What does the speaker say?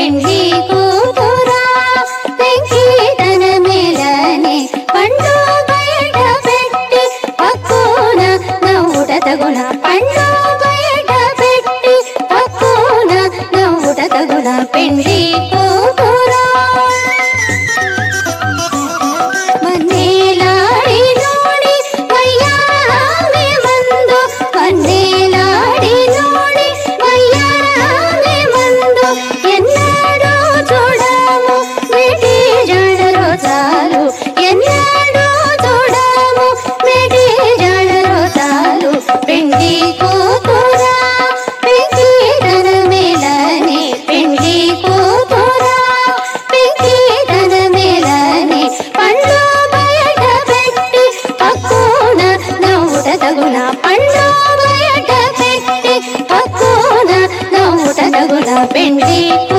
పెండ్లి కూతురా వెంకీతన మేలని పండు బయట పెట్టి పక్కున నవ్వుట తగున పండు బయట పెట్టి పక్కున నవ్వుట తగున పెండ్లి కూతురా మన్నేలాడి నోడి వయ్యారామె మందు మన్నేలాడి నోడి వయ్యారామె మందు ఎన్నాడో చూడము మెటి జడలో చాలు ఎన్నాడో చూడము మెటి జడలో చాలు పెండ్లి కూతురా వెంకీతన మేలని పెండ్లి కూతురా వెంకీతన మేలని పండు బయట పెట్టి పక్కున నవ్వుట తగున పండు బయట పెట్టి పక్కున నవ్వుట తగున పెండ్లి